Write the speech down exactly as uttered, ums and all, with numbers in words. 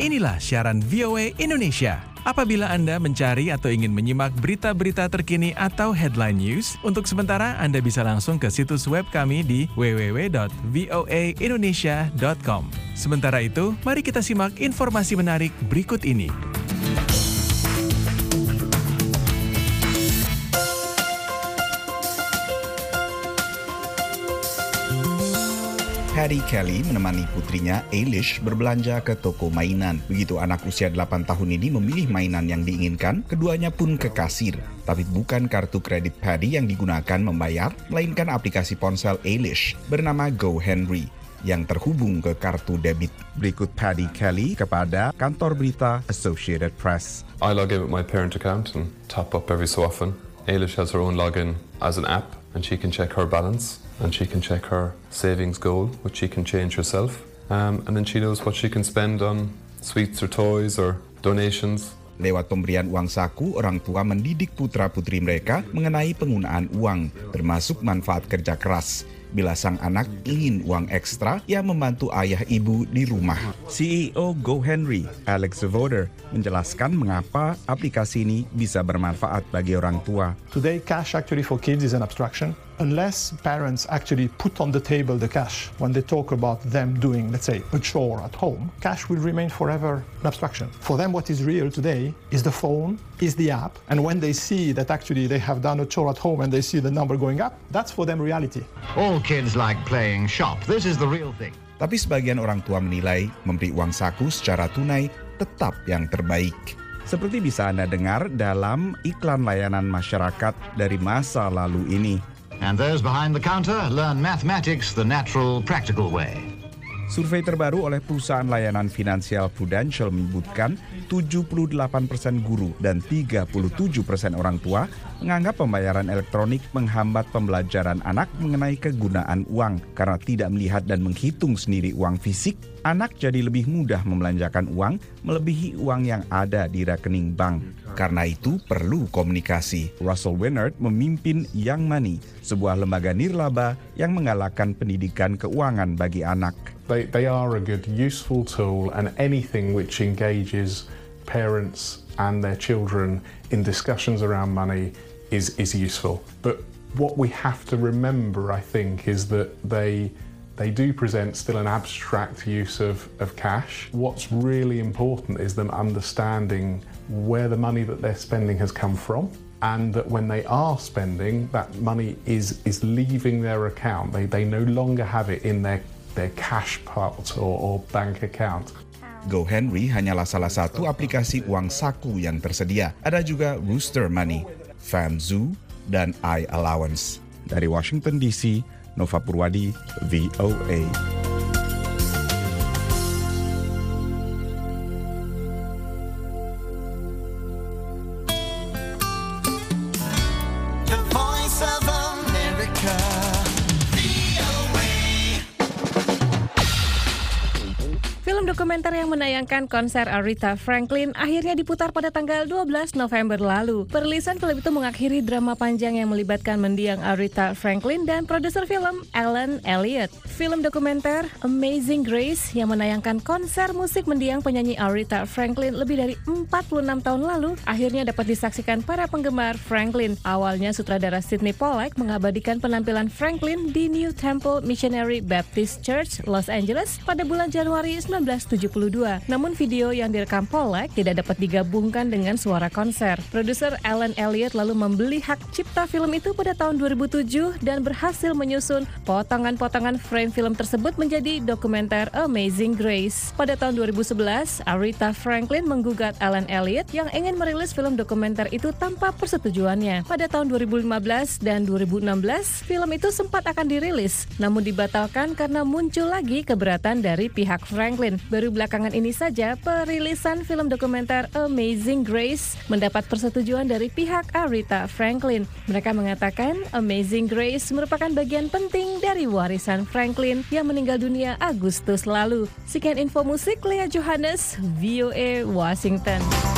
Inilah siaran V O A Indonesia. Apabila Anda mencari atau ingin menyimak berita-berita terkini atau headline news, untuk sementara Anda bisa langsung ke situs web kami di w w w dot voa indonesia dot com. Sementara itu, mari kita simak informasi menarik berikut ini. Paddy Kelly menemani putrinya Eilish berbelanja ke toko mainan. Begitu anak usia delapan tahun ini memilih mainan yang diinginkan, keduanya pun ke kasir. Tapi bukan kartu kredit Paddy yang digunakan membayar, melainkan aplikasi ponsel Eilish bernama GoHenry yang terhubung ke kartu debit. Berikut Paddy Kelly kepada kantor berita Associated Press. I log in with my parent account and top up every so often. Eilish has her own login as an app and she can check her balance. And she can check her savings goal, which she can change herself. Um, and then she knows what she can spend on sweets or toys or donations. Lewat pemberian uang saku, orang tua mendidik putra-putri mereka mengenai penggunaan uang, termasuk manfaat kerja keras. Bila sang anak ingin uang ekstra, ia membantu ayah ibu di rumah. C E O GoHenry, Alex Voder, menjelaskan mengapa aplikasi ini bisa bermanfaat bagi orang tua. Today, cash actually for kids is an abstraction. Unless parents actually put on the table the cash when they talk about them doing, let's say, a chore at home, cash will remain forever an abstraction. For them, what is real today is the phone, is the app, and when they see that actually they have done a chore at home and they see the number going up, that's for them reality. All kids like playing shop. This is the real thing. Tapi sebagian orang tua menilai memberi uang saku secara tunai tetap yang terbaik. Seperti bisa Anda dengar dalam iklan layanan masyarakat dari masa lalu ini. And those behind the counter learn mathematics the natural, practical way. Survei terbaru oleh perusahaan layanan finansial Prudential menyebutkan tujuh puluh delapan persen guru dan tiga puluh tujuh persen orang tua menganggap pembayaran elektronik menghambat pembelajaran anak mengenai kegunaan uang. Karena tidak melihat dan menghitung sendiri uang fisik, anak jadi lebih mudah membelanjakan uang melebihi uang yang ada di rekening bank. Karena itu perlu komunikasi. Russell Winard memimpin Young Money, sebuah lembaga nirlaba yang menggalakkan pendidikan keuangan bagi anak. They, they are a good, useful tool, and anything which engages parents and their children in discussions around money is, is useful. But what we have to remember, I think, is that they They do present still an abstract use of, of cash. What's really important is them understanding where the money that they're spending has come from, and that when they are spending, that money is, is leaving their account. They, they no longer have it in their, their cash pot or, or bank account. GoHenry hanyalah salah satu aplikasi uang saku yang tersedia. Ada juga Rooster Money, FamZoo, dan iAllowance. Dari Washington D C, Nova Purwadi, V O A. Dokumenter yang menayangkan konser Aretha Franklin akhirnya diputar pada tanggal dua belas November lalu. Perilisan film itu mengakhiri drama panjang yang melibatkan mendiang Aretha Franklin dan produser film Alan Elliott. Film dokumenter Amazing Grace yang menayangkan konser musik mendiang penyanyi Aretha Franklin lebih dari empat puluh enam tahun lalu akhirnya dapat disaksikan para penggemar Franklin. Awalnya sutradara Sidney Pollack mengabadikan penampilan Franklin di New Temple Missionary Baptist Church, Los Angeles pada bulan Januari seribu sembilan ratus tujuh puluh dua. Namun video yang direkam Pollack tidak dapat digabungkan dengan suara konser. Produser Alan Elliott lalu membeli hak cipta film itu pada tahun dua ribu tujuh dan berhasil menyusun potongan-potongan frame film tersebut menjadi dokumenter Amazing Grace. Pada tahun dua ribu sebelas, Aretha Franklin menggugat Alan Elliott yang ingin merilis film dokumenter itu tanpa persetujuannya. Pada tahun dua ribu lima belas dan dua ribu enam belas, film itu sempat akan dirilis, namun dibatalkan karena muncul lagi keberatan dari pihak Franklin. Baru belakangan ini saja perilisan film dokumenter Amazing Grace mendapat persetujuan dari pihak Aretha Franklin. Mereka mengatakan Amazing Grace merupakan bagian penting dari warisan Franklin yang meninggal dunia Agustus lalu. Sekian info musik, Lea Johannes, V O A Washington.